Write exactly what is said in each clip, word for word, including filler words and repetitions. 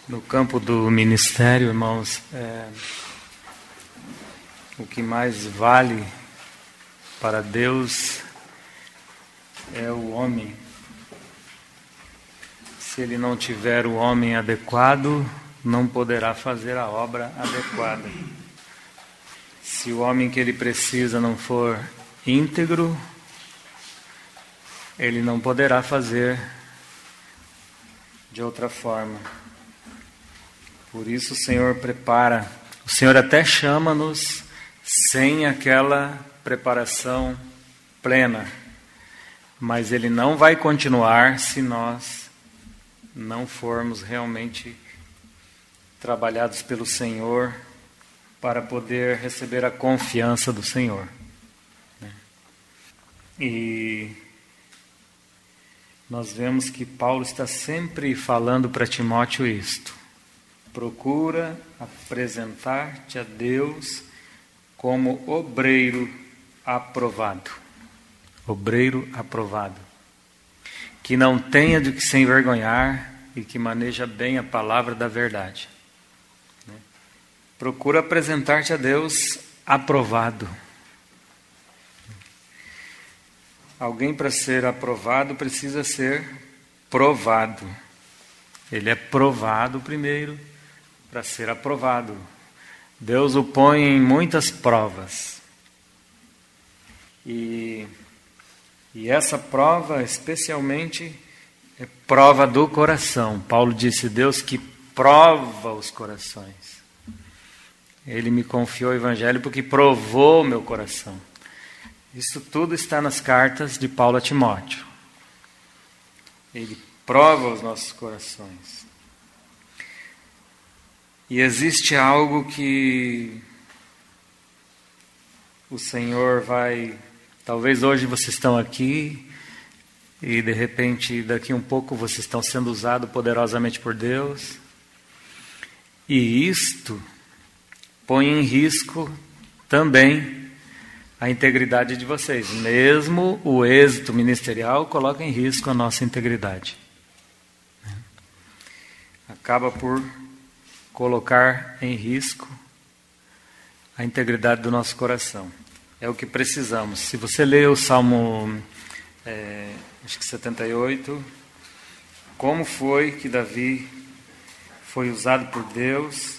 No campo do ministério, irmãos, é, o que mais vale para Deus é o homem. Se ele não tiver o homem adequado, não poderá fazer a obra adequada. Se o homem que ele precisa não for íntegro, ele não poderá fazer de outra forma. Por isso o Senhor prepara, o Senhor até chama-nos sem aquela preparação plena, mas Ele não vai continuar se nós não formos realmente trabalhados pelo Senhor para poder receber a confiança do Senhor. E nós vemos que Paulo está sempre falando para Timóteo isto: procura apresentar-te a Deus como obreiro aprovado. Obreiro aprovado. Que não tenha de que se envergonhar e que maneja bem a palavra da verdade. Procura apresentar-te a Deus aprovado. Alguém, para ser aprovado, precisa ser provado. Ele é provado primeiro para ser aprovado. Deus o põe em muitas provas. E, e essa prova, especialmente, é prova do coração. Paulo disse: Deus que prova os corações. Ele me confiou o Evangelho porque provou meu coração. Isso tudo está nas cartas de Paulo a Timóteo. Ele prova os nossos corações. E existe algo que o Senhor vai... Talvez hoje vocês estão aqui e de repente daqui um pouco vocês estão sendo usados poderosamente por Deus. E isto põe em risco também a integridade de vocês. Mesmo o êxito ministerial coloca em risco a nossa integridade. Acaba por colocar em risco a integridade do nosso coração. É o que precisamos. Se você ler o Salmo é, acho que setenta e oito, como foi que Davi foi usado por Deus?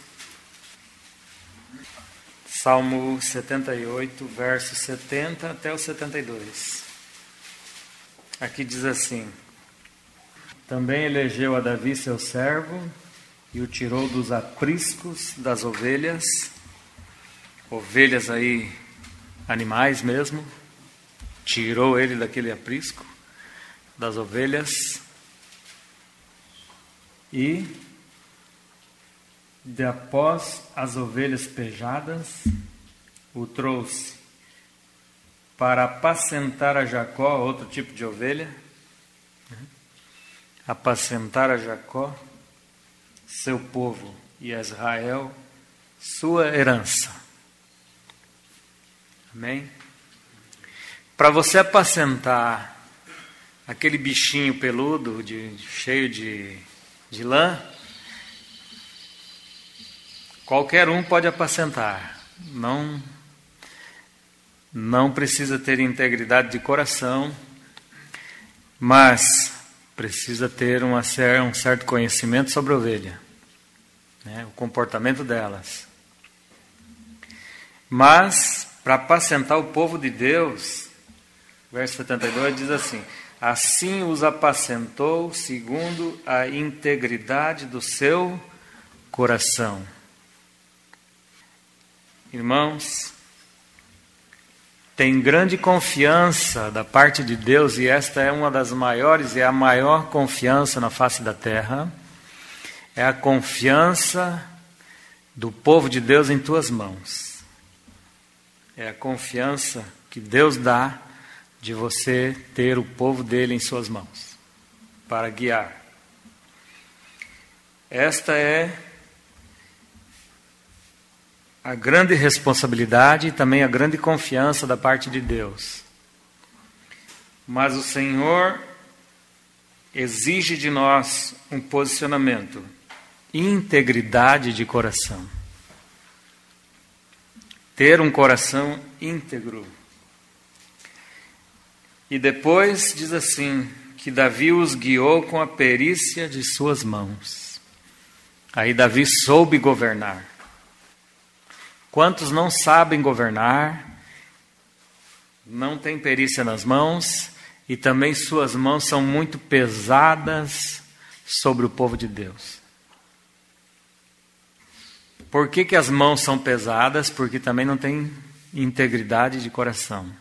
Salmo setenta e oito, versos setenta até o setenta e dois. Aqui diz assim: também elegeu a Davi seu servo e o tirou dos apriscos das ovelhas. Ovelhas aí, animais mesmo. Tirou ele daquele aprisco das ovelhas. E de após as ovelhas pejadas, o trouxe para apacentar a Jacó, outro tipo de ovelha. Apacentar a Jacó, seu povo, e a Israel, sua herança. Amém? Para você apacentar aquele bichinho peludo, de, cheio de, de lã, qualquer um pode apacentar. Não, não precisa ter integridade de coração, mas precisa ter uma, um certo conhecimento sobre a ovelha, né, o comportamento delas. Mas, para apacentar o povo de Deus, verso setenta e dois diz assim: assim os apacentou segundo a integridade do seu coração. Irmãos, tem grande confiança da parte de Deus, e esta é uma das maiores, é a maior confiança na face da terra. É a confiança do povo de Deus em tuas mãos. É a confiança que Deus dá de você ter o povo dele em suas mãos para guiar. Esta é a grande responsabilidade e também a grande confiança da parte de Deus. Mas o Senhor exige de nós um posicionamento. integridade de coração. Ter um coração íntegro. E depois diz assim, que Davi os guiou com a perícia de suas mãos. Aí Davi soube governar. Quantos não sabem governar, não têm perícia nas mãos, e também suas mãos são muito pesadas sobre o povo de Deus. Por que que as mãos são pesadas? Porque também não tem integridade de coração.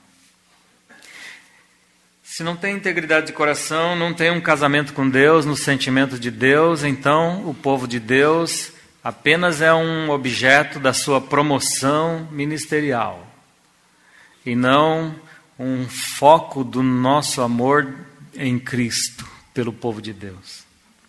Se não tem integridade de coração, não tem um casamento com Deus, no sentimento de Deus, então o povo de Deus apenas é um objeto da sua promoção ministerial. E não um foco do nosso amor em Cristo pelo povo de Deus.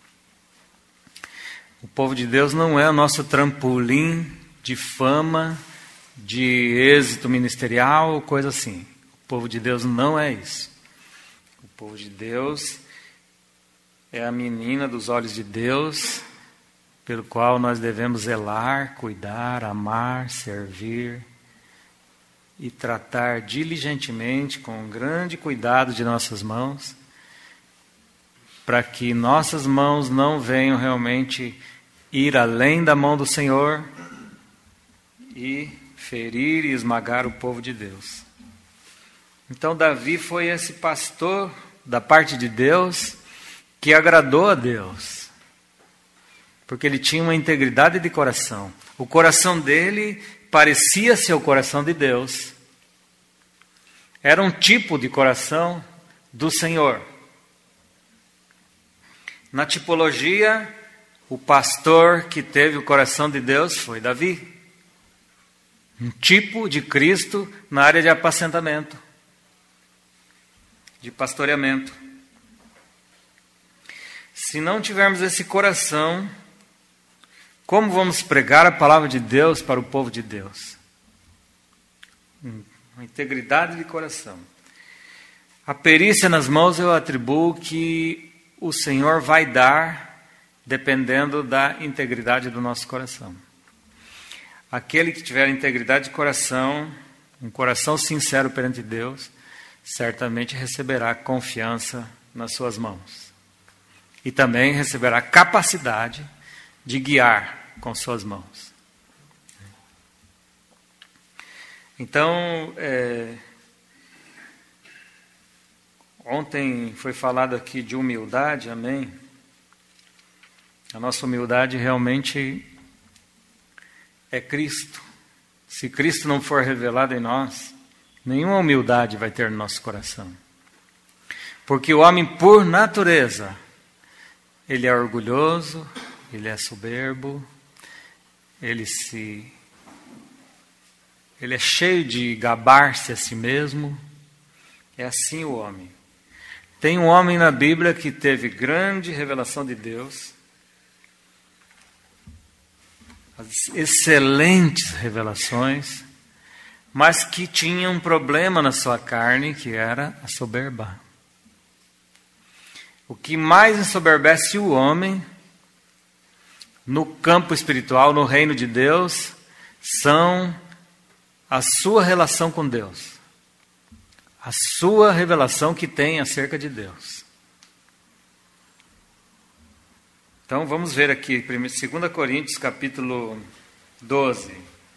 O povo de Deus não é o nosso trampolim de fama, de êxito ministerial, coisa assim. O povo de Deus não é isso. O povo de Deus é a menina dos olhos de Deus, pelo qual nós devemos zelar, cuidar, amar, servir e tratar diligentemente, com grande cuidado de nossas mãos, para que nossas mãos não venham realmente ir além da mão do Senhor e ferir e esmagar o povo de Deus. Então Davi foi esse pastor da parte de Deus que agradou a Deus, porque ele tinha uma integridade de coração. O coração dele parecia ser o coração de Deus. Era um tipo de coração do Senhor. Na tipologia, o pastor que teve o coração de Deus foi Davi. Um tipo de Cristo na área de apacentamento, de pastoreamento. Se não tivermos esse coração, como vamos pregar a palavra de Deus para o povo de Deus? Uma integridade de coração. A perícia nas mãos eu atribuo que o Senhor vai dar dependendo da integridade do nosso coração. Aquele que tiver integridade de coração, um coração sincero perante Deus, certamente receberá confiança nas suas mãos. E também receberá capacidade de guiar com suas mãos. Então, é, ontem foi falado aqui de humildade, amém? A nossa humildade realmente é Cristo. Se Cristo não for revelado em nós, nenhuma humildade vai ter no nosso coração. Porque o homem, por natureza, ele é orgulhoso, ele é soberbo, ele se, ele é cheio de gabar-se a si mesmo. É assim o homem. Tem um homem na Bíblia que teve grande revelação de Deus, excelentes revelações, mas que tinha um problema na sua carne, que era a soberba. O que mais ensoberbece o homem no campo espiritual, no reino de Deus, são a sua relação com Deus, a sua revelação que tem acerca de Deus. Então vamos ver aqui, dois Coríntios capítulo doze.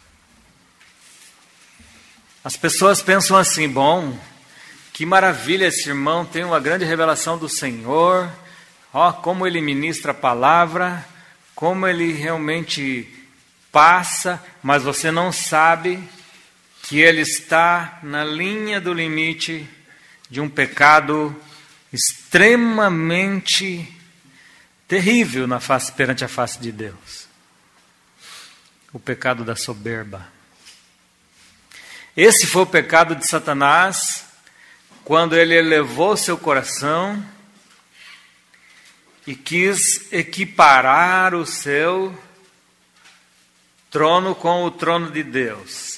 As pessoas pensam assim, bom, que maravilha, esse irmão tem uma grande revelação do Senhor, ó, como ele ministra a palavra, como ele realmente passa, mas você não sabe que ele está na linha do limite de um pecado extremamente terrível na face, perante a face de Deus. O pecado da soberba. Esse foi o pecado de Satanás, quando ele elevou seu coração e quis equiparar o seu trono com o trono de Deus.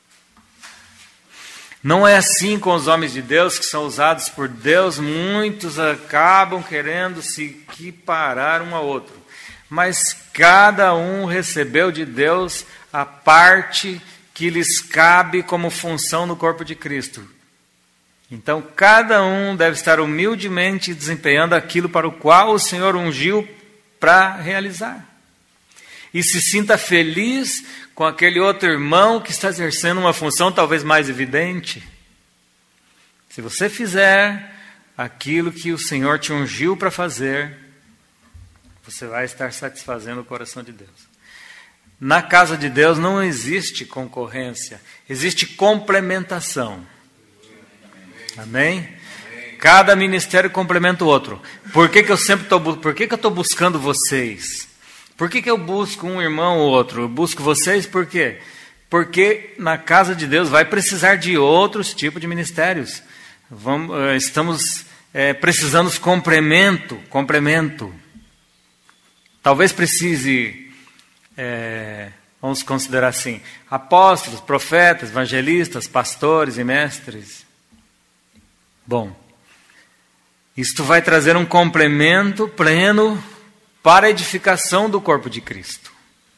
Não é assim com os homens de Deus que são usados por Deus. Muitos acabam querendo se equiparar um ao outro. mas cada um recebeu de Deus a parte que lhes cabe como função no corpo de Cristo. Então, cada um deve estar humildemente desempenhando aquilo para o qual o Senhor ungiu para realizar. E se sinta feliz com aquele outro irmão que está exercendo uma função talvez mais evidente. Se você fizer aquilo que o Senhor te ungiu para fazer, você vai estar satisfazendo o coração de Deus. Na casa de Deus não existe concorrência, existe complementação. Amém? Cada ministério complementa o outro. Por que que eu sempre estou por que que eu estou buscando vocês? Por que que eu busco um irmão ou outro? Eu busco vocês por quê? Porque na casa de Deus vai precisar de outros tipos de ministérios. Vamos, estamos é, precisando de complemento, complemento. Talvez precise, é, vamos considerar assim, apóstolos, profetas, evangelistas, pastores e mestres. Bom, isto vai trazer um complemento pleno para a edificação do corpo de Cristo.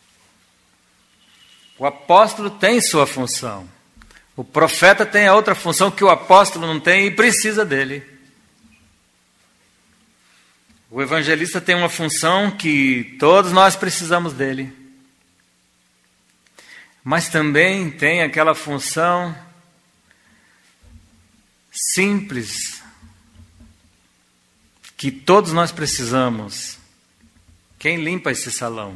O apóstolo tem sua função. O profeta tem a outra função que o apóstolo não tem e precisa dele. O evangelista tem uma função que todos nós precisamos dele. Mas também tem aquela função simples que todos nós precisamos. Quem limpa esse salão?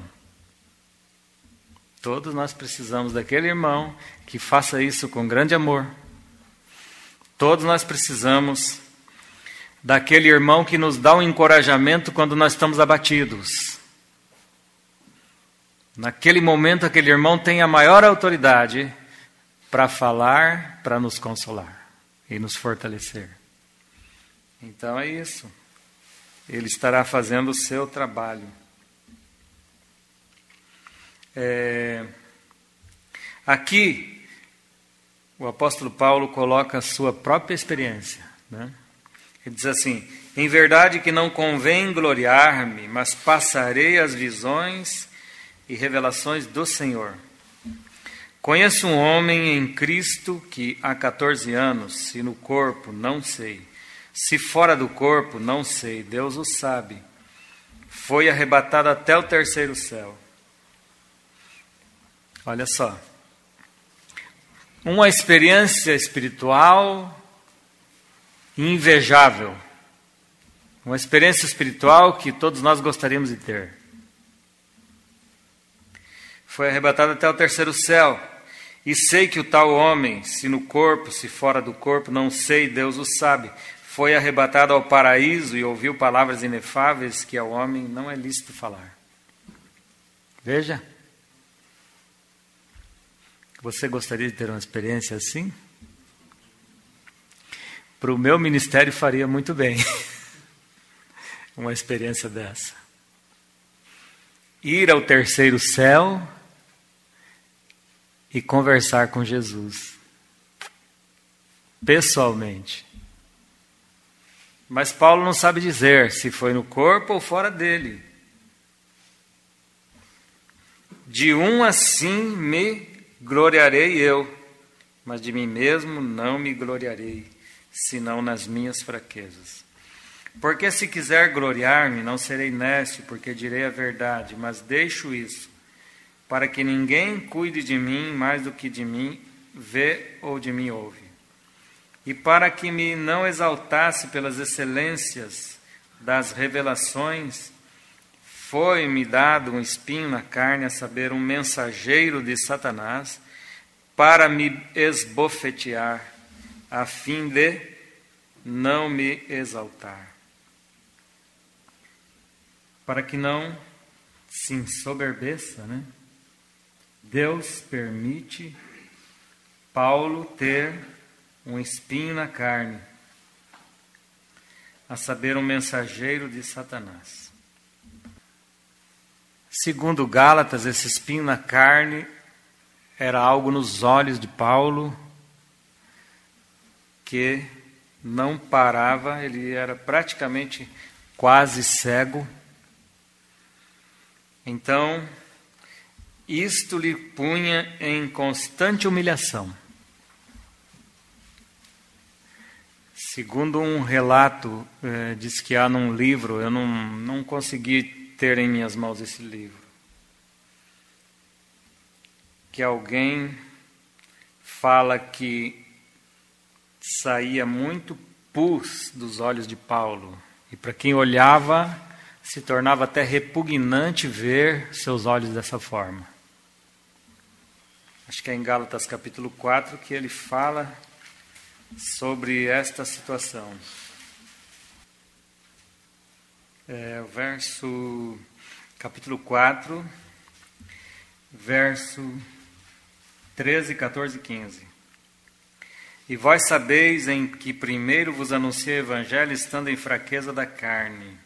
Todos nós precisamos daquele irmão que faça isso com grande amor. Todos nós precisamos daquele irmão que nos dá um encorajamento quando nós estamos abatidos. Naquele momento, aquele irmão tem a maior autoridade para falar, para nos consolar e nos fortalecer. Então é isso. Ele estará fazendo o seu trabalho. É... Aqui, o apóstolo Paulo coloca a sua própria experiência, né? Ele diz assim: em verdade que não convém gloriar-me, mas passarei as visões e revelações do Senhor. Conheço um homem em Cristo que há catorze anos, se no corpo, não sei, se fora do corpo, não sei, Deus o sabe, foi arrebatado até o terceiro céu. Olha só, uma experiência espiritual invejável, uma experiência espiritual que todos nós gostaríamos de ter. Foi arrebatado até o terceiro céu, e sei que o tal homem, se no corpo, se fora do corpo, não sei, Deus o sabe, foi arrebatado ao paraíso e ouviu palavras inefáveis que ao homem não é lícito falar. Veja. Você gostaria de ter uma experiência assim? Para o meu ministério faria muito bem uma experiência dessa. Ir ao terceiro céu e conversar com Jesus pessoalmente. Mas Paulo não sabe dizer se foi no corpo ou fora dele. De um assim me gloriarei eu, mas de mim mesmo não me gloriarei, senão nas minhas fraquezas. Porque se quiser gloriar-me, não serei nécio, porque direi a verdade, mas deixo isso, para que ninguém cuide de mim mais do que de mim vê ou de mim ouve. E para que me não exaltasse pelas excelências das revelações, foi-me dado um espinho na carne, a saber, um mensageiro de Satanás, para me esbofetear, a fim de não me exaltar. Para que não se ensoberbeça, né? Deus permite Paulo ter um espinho na carne, a saber, um mensageiro de Satanás. Segundo Gálatas, esse espinho na carne era algo nos olhos de Paulo que não parava, ele era praticamente quase cego. Então, isto lhe punha em constante humilhação. Segundo um relato, eh, diz que há num livro, eu não, não consegui ter em minhas mãos esse livro, que alguém fala que saía muito pus dos olhos de Paulo, e para quem olhava, se tornava até repugnante ver seus olhos dessa forma. Acho que é em Gálatas capítulo quatro que ele fala sobre esta situação. É, o verso, capítulo quatro, verso treze, quatorze e quinze. E vós sabeis em que primeiro vos anunciei o evangelho, estando em fraqueza da carne.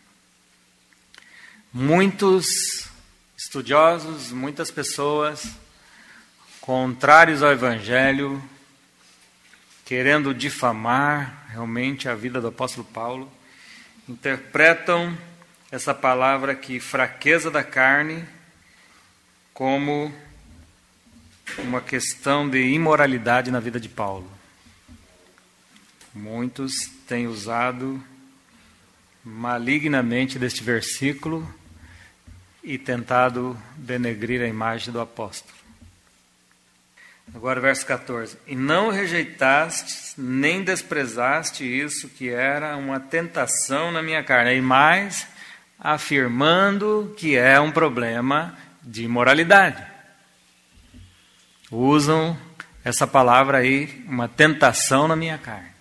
Muitos estudiosos, muitas pessoas contrários ao evangelho, querendo difamar realmente a vida do apóstolo Paulo, interpretam essa palavra aqui, fraqueza da carne, como uma questão de imoralidade na vida de Paulo. Muitos têm usado malignamente deste versículo e tentado denegrir a imagem do apóstolo. Agora, verso quatorze. E não rejeitaste, nem desprezaste isso que era uma tentação na minha carne. E mais, afirmando que é um problema de moralidade. Usam essa palavra aí, uma tentação na minha carne.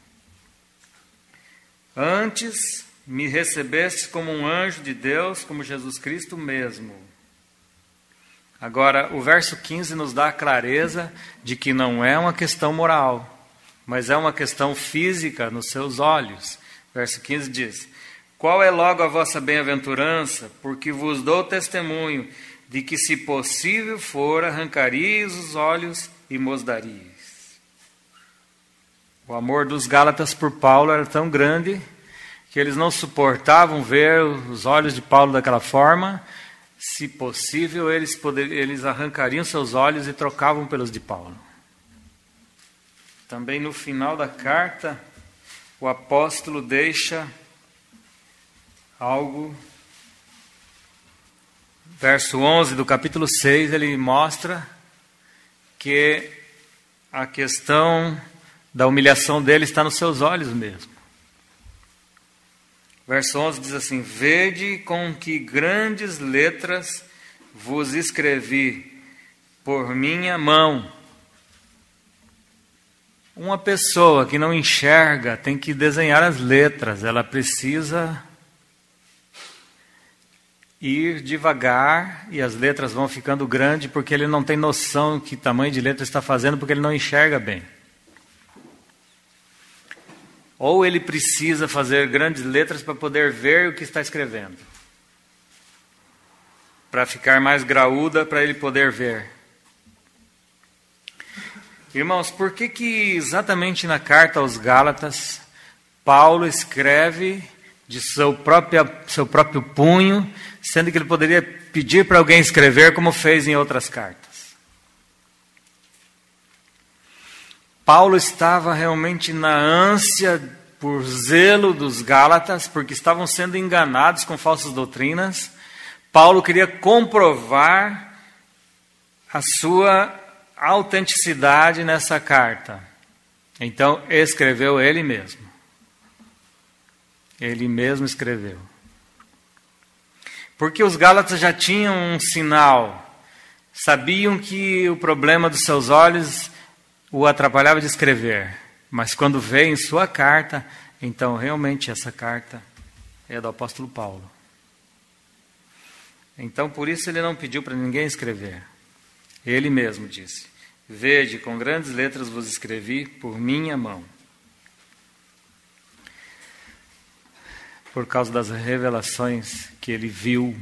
Antes, me recebeste como um anjo de Deus, como Jesus Cristo mesmo. Agora, o verso quinze nos dá a clareza de que não é uma questão moral, mas é uma questão física nos seus olhos. Verso quinze diz: qual é logo a vossa bem-aventurança? Porque vos dou testemunho de que, se possível for, arrancaríeis os olhos e mos daríeis. O amor dos Gálatas por Paulo era tão grande que eles não suportavam ver os olhos de Paulo daquela forma. Se possível, eles, poder, eles arrancariam seus olhos e trocavam pelos de Paulo. Também no final da carta, o apóstolo deixa algo. Verso onze do capítulo seis, ele mostra que a questão da humilhação dele está nos seus olhos mesmo. Verso onze diz assim: vede com que grandes letras vos escrevi por minha mão. Uma pessoa que não enxerga tem que desenhar as letras, ela precisa ir devagar e as letras vão ficando grandes porque ele não tem noção que tamanho de letra está fazendo, porque ele não enxerga bem. Ou ele precisa fazer grandes letras para poder ver o que está escrevendo, para ficar mais graúda, para ele poder ver. Irmãos, por que que exatamente na carta aos Gálatas, Paulo escreve de seu próprio, seu próprio punho, sendo que ele poderia pedir para alguém escrever, como fez em outras cartas? Paulo estava realmente na ânsia por zelo dos Gálatas, porque estavam sendo enganados com falsas doutrinas. Paulo queria comprovar a sua autenticidade nessa carta. Então, escreveu ele mesmo. Ele mesmo escreveu. Porque os Gálatas já tinham um sinal. Sabiam que o problema dos seus olhos o atrapalhava de escrever, mas quando veio em sua carta, então realmente essa carta é do apóstolo Paulo. Então por isso ele não pediu para ninguém escrever. Ele mesmo disse: vede, com grandes letras vos escrevi por minha mão. Por causa das revelações que ele viu,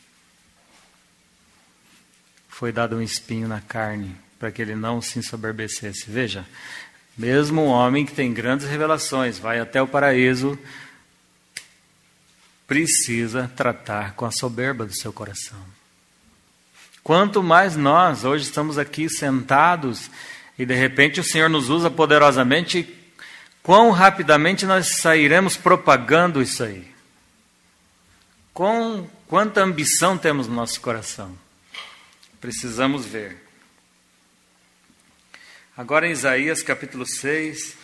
foi dado um espinho na carne, para que ele não se ensoberbecesse. Veja, mesmo um homem que tem grandes revelações, vai até o paraíso, precisa tratar com a soberba do seu coração. Quanto mais nós, hoje estamos aqui sentados e de repente o Senhor nos usa poderosamente, quão rapidamente nós sairemos propagando isso aí? Com quanta ambição temos no nosso coração? Precisamos ver. Agora em Isaías capítulo seis,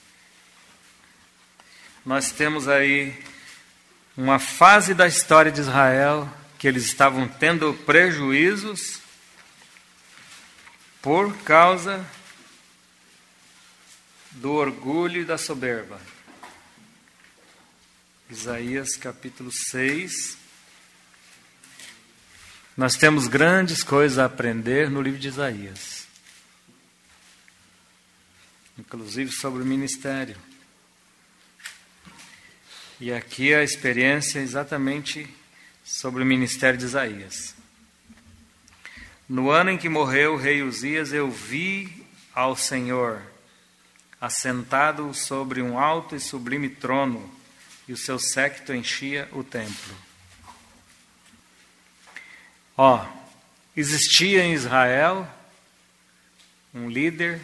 nós temos aí uma fase da história de Israel que eles estavam tendo prejuízos por causa do orgulho e da soberba. Isaías capítulo seis. Nós temos grandes coisas a aprender no livro de Isaías, inclusive sobre o ministério. E aqui a experiência é exatamente sobre o ministério de Isaías. No ano em que morreu o rei Uzias, eu vi ao Senhor assentado sobre um alto e sublime trono, e o seu séquito enchia o templo. Ó, existia em Israel um líder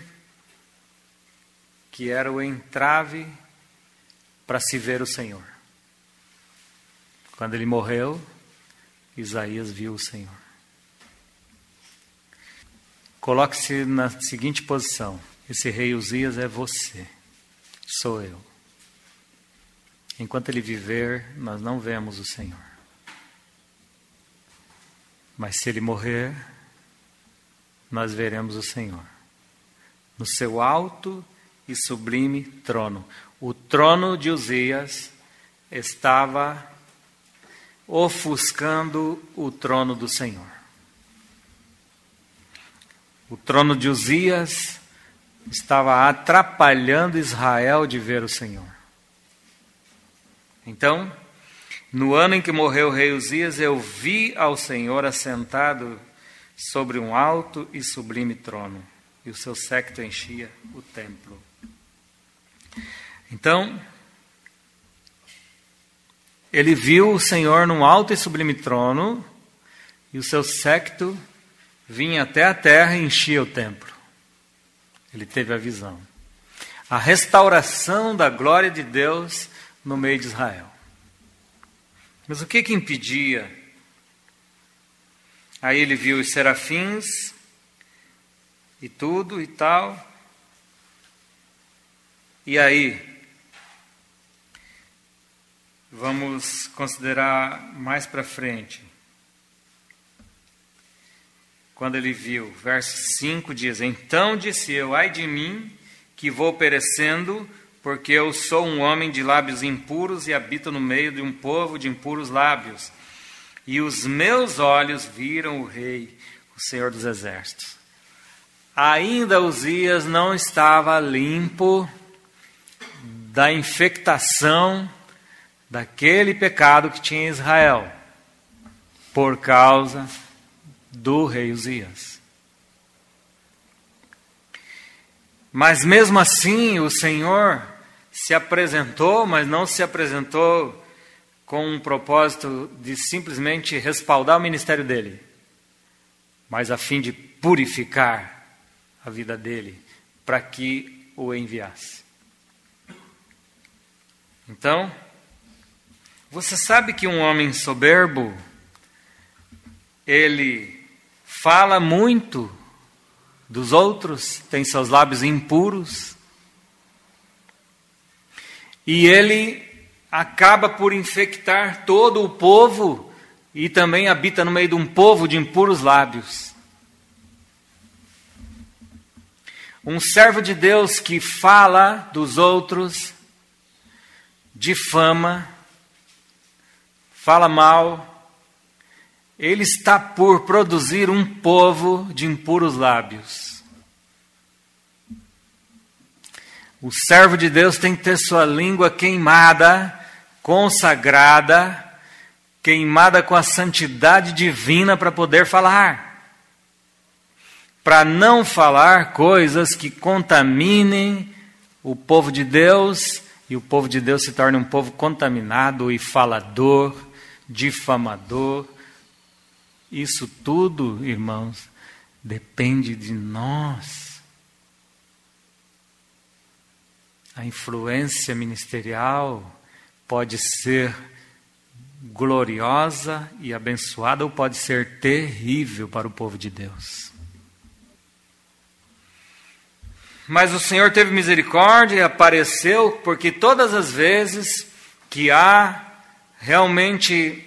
que era o entrave para se ver o Senhor. Quando ele morreu, Isaías viu o Senhor. Coloque-se na seguinte posição: esse rei Uzias é você, sou eu. Enquanto ele viver, nós não vemos o Senhor. Mas se ele morrer, nós veremos o Senhor no seu alto e sublime trono. O trono de Uzias estava ofuscando o trono do Senhor. O trono de Uzias estava atrapalhando Israel de ver o Senhor. Então, no ano em que morreu o rei Uzias, eu vi ao Senhor assentado sobre um alto e sublime trono, e o seu séquito enchia o templo. Então, ele viu o Senhor num alto e sublime trono, e o seu séquito vinha até a terra e enchia o templo. Ele teve a visão. A restauração da glória de Deus no meio de Israel. Mas o que que impedia? Aí ele viu os serafins e tudo e tal. E aí, vamos considerar mais para frente. Quando ele viu, verso cinco diz: então disse eu, ai de mim, que vou perecendo, porque eu sou um homem de lábios impuros e habito no meio de um povo de impuros lábios. E os meus olhos viram o Rei, o Senhor dos Exércitos. Ainda Uzias não estava limpo da infectação daquele pecado que tinha em Israel, por causa do rei Uzias. Mas mesmo assim o Senhor se apresentou, mas não se apresentou com um propósito de simplesmente respaldar o ministério dele, mas a fim de purificar a vida dele, para que o enviasse. Então, você sabe que um homem soberbo, ele fala muito dos outros, tem seus lábios impuros, e ele acaba por infectar todo o povo, e também habita no meio de um povo de impuros lábios. Um servo de Deus que fala dos outros, difama, fala mal, ele está por produzir um povo de impuros lábios. O servo de Deus tem que ter sua língua queimada, consagrada, queimada com a santidade divina para poder falar. Para não falar coisas que contaminem o povo de Deus, e o povo de Deus se torne um povo contaminado e falador, difamador, Isso tudo, irmãos, depende de nós. A influência ministerial pode ser gloriosa e abençoada ou pode ser terrível para o povo de Deus. Mas o Senhor teve misericórdia e apareceu, porque todas as vezes que há realmente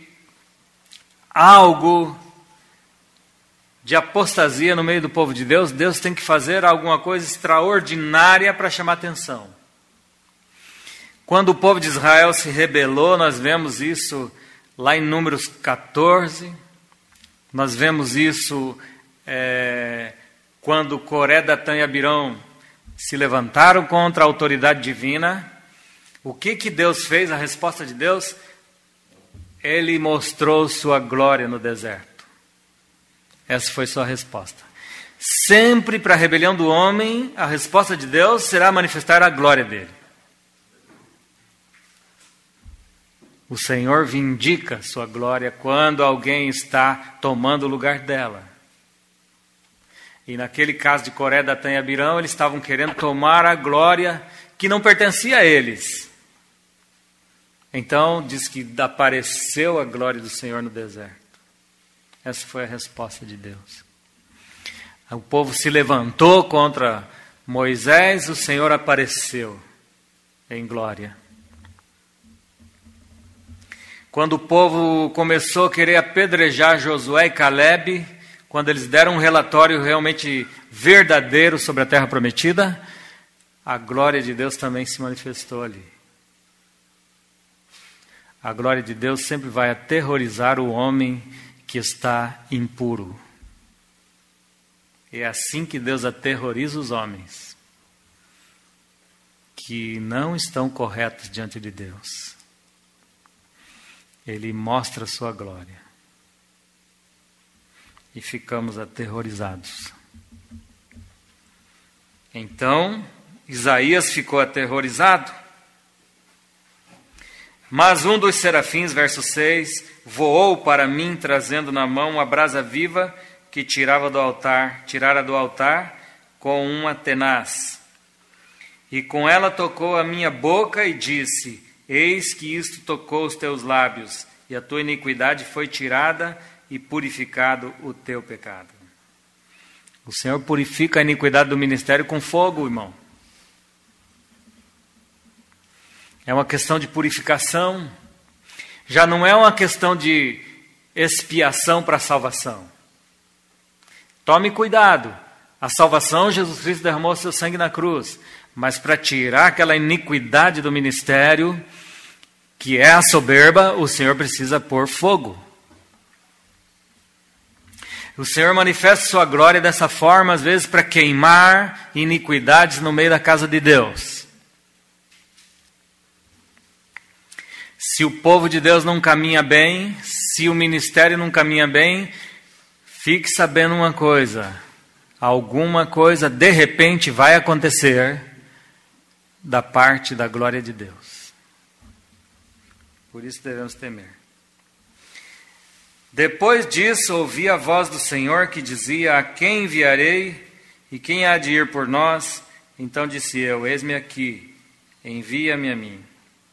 algo de apostasia no meio do povo de Deus, Deus tem que fazer alguma coisa extraordinária para chamar atenção. Quando o povo de Israel se rebelou, nós vemos isso lá em Números catorze, nós vemos isso é, quando Coré, Datã e Abirão se levantaram contra a autoridade divina. O que que Deus fez? A resposta de Deus: Ele mostrou sua glória no deserto. Essa foi sua resposta. Sempre para a rebelião do homem, a resposta de Deus será manifestar a glória dele. O Senhor vindica sua glória quando alguém está tomando o lugar dela. E naquele caso de Coré, Datã e Abirão, eles estavam querendo tomar a glória que não pertencia a eles. Então, diz que apareceu a glória do Senhor no deserto. Essa foi a resposta de Deus. O povo se levantou contra Moisés, o Senhor apareceu em glória. Quando o povo começou a querer apedrejar Josué e Calebe, quando eles deram um relatório realmente verdadeiro sobre a terra prometida, a glória de Deus também se manifestou ali. A glória de Deus sempre vai aterrorizar o homem que está impuro. É assim que Deus aterroriza os homens que não estão corretos diante de Deus. Ele mostra a sua glória. E ficamos aterrorizados. Então, Isaías ficou aterrorizado. Mas um dos serafins, verso seis, voou para mim, trazendo na mão uma brasa viva que tirava do altar, tirara do altar com uma tenaz. E com ela tocou a minha boca e disse: eis que isto tocou os teus lábios, e a tua iniquidade foi tirada e purificado o teu pecado. O Senhor purifica a iniquidade do ministério com fogo, irmão. É uma questão de purificação. Já não é uma questão de expiação para a salvação. Tome cuidado. A salvação, Jesus Cristo derramou seu sangue na cruz. Mas para tirar aquela iniquidade do ministério, que é a soberba, o Senhor precisa pôr fogo. O Senhor manifesta sua glória dessa forma, às vezes para queimar iniquidades no meio da casa de Deus. Se o povo de Deus não caminha bem, se o ministério não caminha bem, fique sabendo uma coisa: alguma coisa de repente vai acontecer da parte da glória de Deus. Por isso devemos temer. Depois disso, ouvi a voz do Senhor que dizia: a quem enviarei e quem há de ir por nós? Então disse eu: eis-me aqui, envia-me a mim.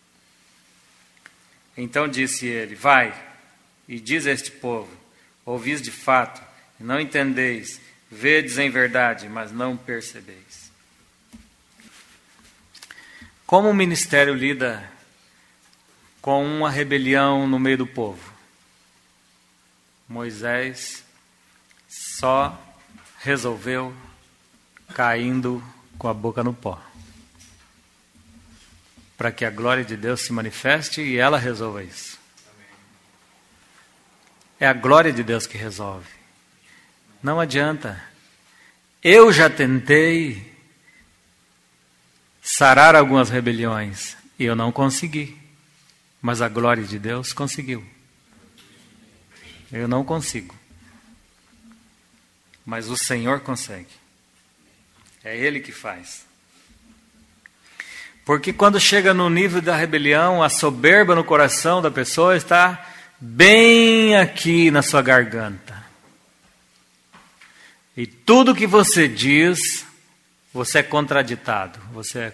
Então disse ele: vai e diz a este povo: ouvis de fato e não entendeis, vedes em verdade, mas não percebeis. Como o ministério lida com uma rebelião no meio do povo? Moisés só resolveu caindo com a boca no pó, para que a glória de Deus se manifeste e ela resolva isso. É a glória de Deus que resolve. Não adianta. Eu já tentei sarar algumas rebeliões e eu não consegui. Mas a glória de Deus conseguiu. Eu não consigo. Mas o Senhor consegue. É Ele que faz. Porque quando chega no nível da rebelião, a soberba no coração da pessoa está bem aqui na sua garganta. E tudo que você diz, você é contraditado. Você é...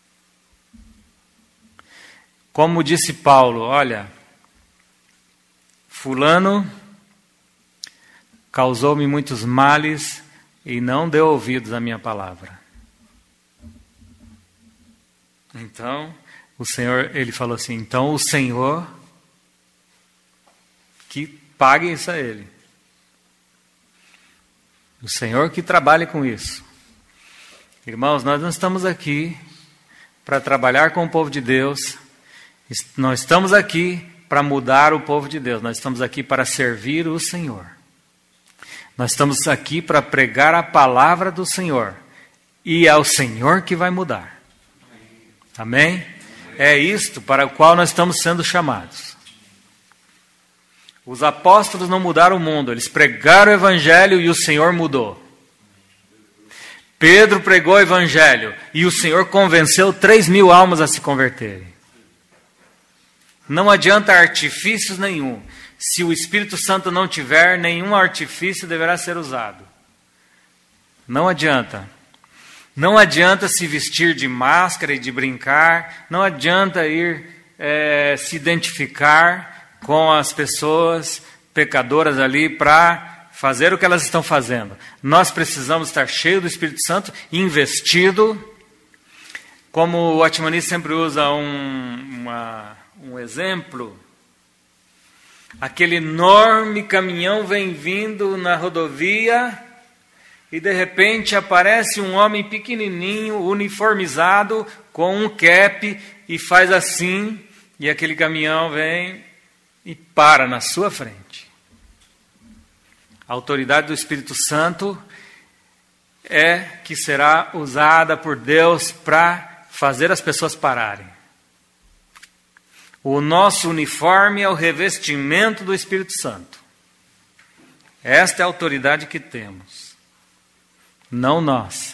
Como disse Paulo, olha, fulano causou-me muitos males e não deu ouvidos à minha palavra. Então, o Senhor, ele falou assim, então o Senhor que pague isso a ele. O Senhor que trabalhe com isso. Irmãos, nós não estamos aqui para trabalhar com o povo de Deus. Nós estamos aqui para mudar o povo de Deus. Nós estamos aqui para servir o Senhor. Nós estamos aqui para pregar a palavra do Senhor. E é o Senhor que vai mudar. Amém? É isto para o qual nós estamos sendo chamados. Os apóstolos não mudaram o mundo. Eles pregaram o evangelho e o Senhor mudou. Pedro pregou o evangelho e o Senhor convenceu três mil almas a se converterem. Não adianta artifícios nenhum. Se o Espírito Santo não tiver, nenhum artifício deverá ser usado. Não adianta. Não adianta se vestir de máscara e de brincar. Não adianta ir é, se identificar com as pessoas pecadoras ali para fazer o que elas estão fazendo. Nós precisamos estar cheios do Espírito Santo, investido. Como o Watchmani sempre usa um, uma, um exemplo, aquele enorme caminhão vem vindo na rodovia e de repente aparece um homem pequenininho, uniformizado, com um cap e faz assim, e aquele caminhão vem e para na sua frente. A autoridade do Espírito Santo é que será usada por Deus para fazer as pessoas pararem. O nosso uniforme é o revestimento do Espírito Santo. Esta é a autoridade que temos, não nossa.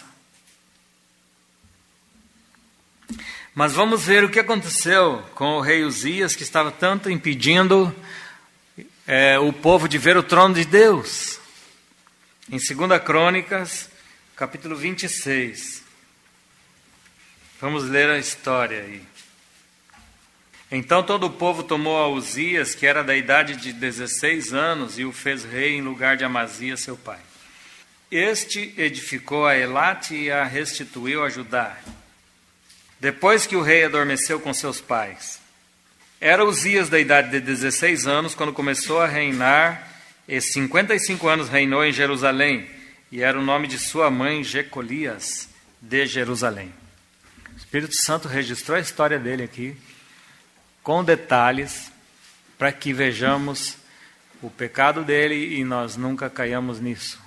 Mas vamos ver o que aconteceu com o rei Uzias, que estava tanto impedindo é, o povo de ver o trono de Deus. Em segunda Crônicas, capítulo vinte e seis. Vamos ler a história aí. Então todo o povo tomou a Uzias, que era da idade de dezesseis anos, e o fez rei em lugar de Amazias, seu pai. Este edificou a Elate e a restituiu a Judá, depois que o rei adormeceu com seus pais. Era Uzias da idade de dezesseis anos, quando começou a reinar, e cinquenta e cinco anos reinou em Jerusalém, e era o nome de sua mãe Jecolias, de Jerusalém. O Espírito Santo registrou a história dele aqui, com detalhes, para que vejamos o pecado dele e nós nunca caiamos nisso.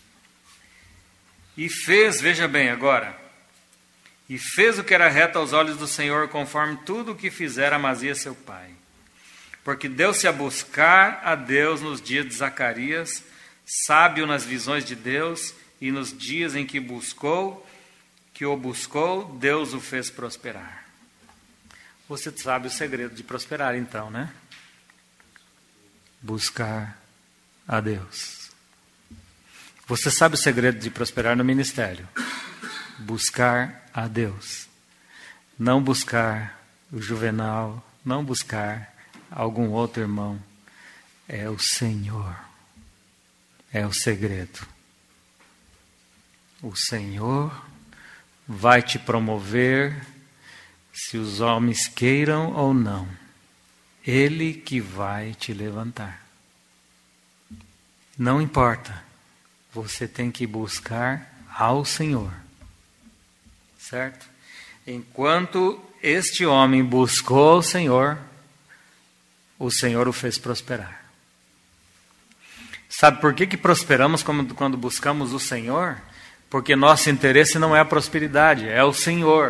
E fez, veja bem agora, e fez o que era reto aos olhos do Senhor, conforme tudo o que fizera Amazias seu pai. Porque deu-se a buscar a Deus nos dias de Zacarias, sábio nas visões de Deus, e nos dias em que buscou, que o buscou, Deus o fez prosperar. Você sabe o segredo de prosperar então, né? Buscar a Deus. Você sabe o segredo de prosperar no ministério? Buscar a Deus. Não buscar o Juvenal, não buscar algum outro irmão. É o Senhor. É o segredo. O Senhor vai te promover, se os homens queiram ou não. Ele que vai te levantar. Não importa. Você tem que buscar ao Senhor. Certo? Enquanto este homem buscou o Senhor, o Senhor o fez prosperar. Sabe por que que prosperamos quando buscamos o Senhor? Porque nosso interesse não é a prosperidade, é o Senhor.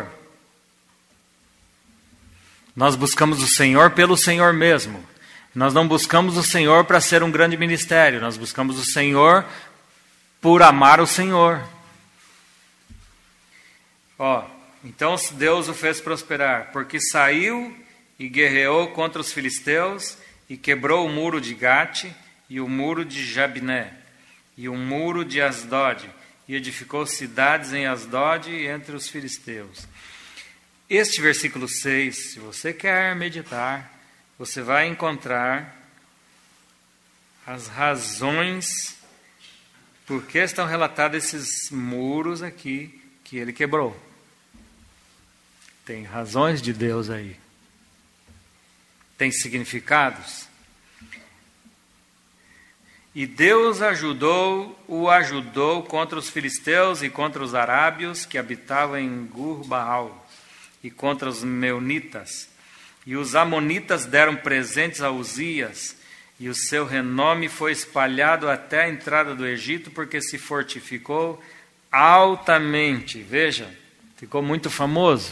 Nós buscamos o Senhor pelo Senhor mesmo. Nós não buscamos o Senhor para ser um grande ministério. Nós buscamos o Senhor por amar o Senhor. Ó, então Deus o fez prosperar, porque saiu e guerreou contra os filisteus e quebrou o muro de Gate e o muro de Jabné. e um muro de Asdod, e edificou cidades em Asdod e entre os filisteus. Este versículo seis, se você quer meditar, você vai encontrar as razões por que estão relatados esses muros aqui que ele quebrou. Tem razões de Deus aí. Tem significados. E Deus ajudou, o ajudou contra os filisteus e contra os arábios que habitavam em Gur-Baal e contra os meunitas. E os amonitas deram presentes a Uzias, e o seu renome foi espalhado até a entrada do Egito, porque se fortificou altamente. Veja, ficou muito famoso.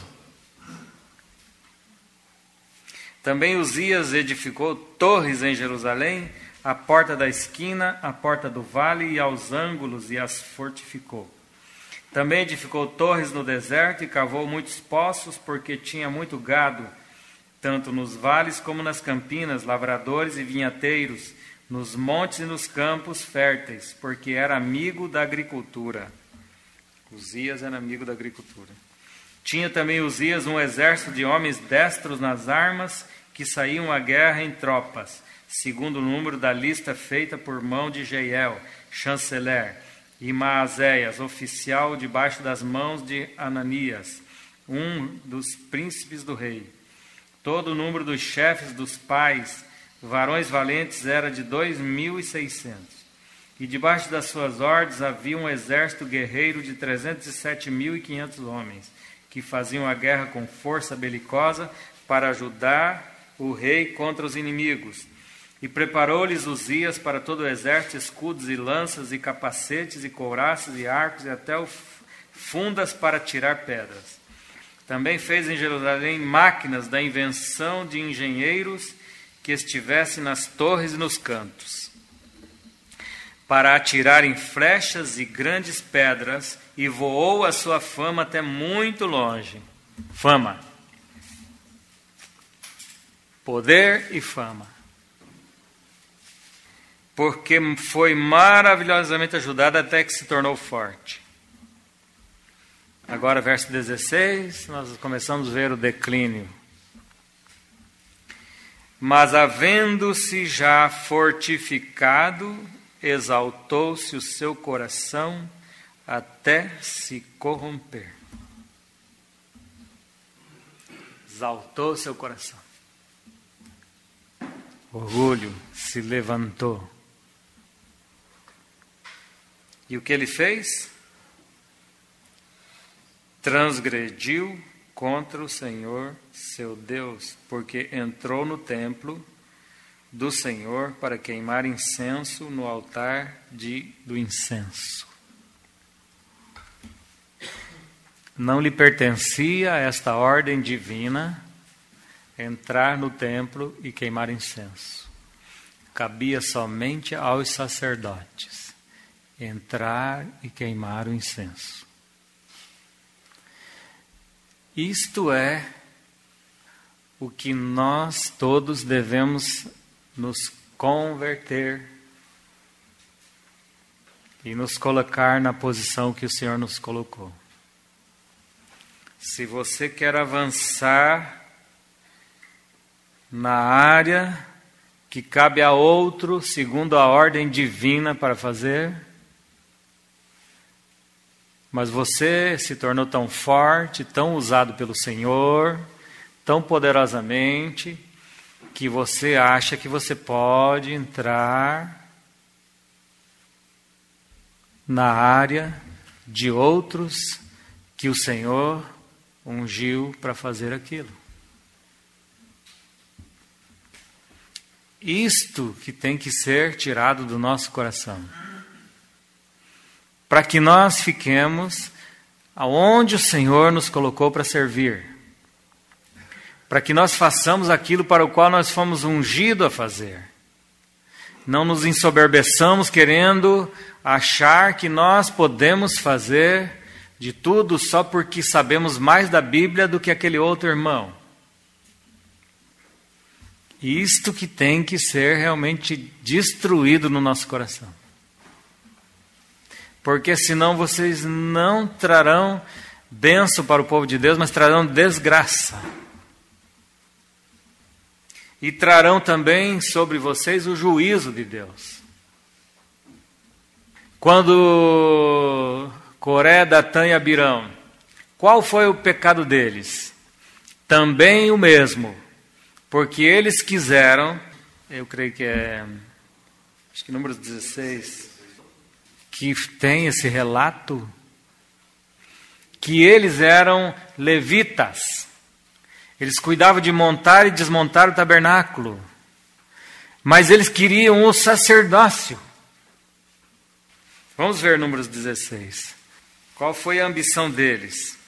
Também Uzias edificou torres em Jerusalém, a porta da esquina, a porta do vale e aos ângulos, e as fortificou. Também edificou torres no deserto e cavou muitos poços, porque tinha muito gado, tanto nos vales como nas campinas, lavradores e vinhateiros, nos montes e nos campos férteis, porque era amigo da agricultura. Uzias era amigo da agricultura. Tinha também Uzias um exército de homens destros nas armas, que saíam à guerra em tropas, segundo o número da lista feita por mão de Jeiel, chanceler, e Maazéias, oficial debaixo das mãos de Ananias, um dos príncipes do rei. Todo o número dos chefes dos pais, varões valentes, era de dois mil e seiscentos. E debaixo das suas ordens havia um exército guerreiro de trezentos e sete mil e quinhentos homens, que faziam a guerra com força belicosa para ajudar o rei contra os inimigos. E preparou-lhes Uzias para todo o exército escudos e lanças e capacetes e couraças e arcos e até o fundas para tirar pedras. Também fez em Jerusalém máquinas da invenção de engenheiros que estivessem nas torres e nos cantos, para atirarem flechas e grandes pedras, e voou a sua fama até muito longe. Fama. Poder e fama. Porque foi maravilhosamente ajudado até que se tornou forte. Agora, verso dezesseis, nós começamos a ver o declínio. Mas, havendo-se já fortificado, exaltou-se o seu coração até se corromper. Exaltou seu coração. Orgulho se levantou. E o que ele fez? Transgrediu contra o Senhor, seu Deus, porque entrou no templo do Senhor para queimar incenso no altar de, do incenso. Não lhe pertencia a esta ordem divina entrar no templo e queimar incenso. Cabia somente aos sacerdotes entrar e queimar o incenso. Isto é o que nós todos devemos nos converter e nos colocar na posição que o Senhor nos colocou. Se você quer avançar na área que cabe a outro, segundo a ordem divina para fazer, mas você se tornou tão forte, tão usado pelo Senhor, tão poderosamente, que você acha que você pode entrar na área de outros que o Senhor ungiu para fazer aquilo. Isto que tem que ser tirado do nosso coração, para que nós fiquemos aonde o Senhor nos colocou para servir, para que nós façamos aquilo para o qual nós fomos ungidos a fazer. Não nos ensoberbeçamos querendo achar que nós podemos fazer de tudo só porque sabemos mais da Bíblia do que aquele outro irmão. Isto que tem que ser realmente destruído no nosso coração. porque senão vocês não trarão bênção para o povo de Deus, mas trarão desgraça. E trarão também sobre vocês o juízo de Deus. Quando Coré, Datã e Abirão, qual foi o pecado deles? Também o mesmo, porque eles quiseram, eu creio que é, acho que número dezesseis, que tem esse relato, que eles eram levitas. Eles cuidavam de montar e desmontar o tabernáculo, mas eles queriam o sacerdócio. Vamos ver números dezesseis. Qual foi a ambição deles?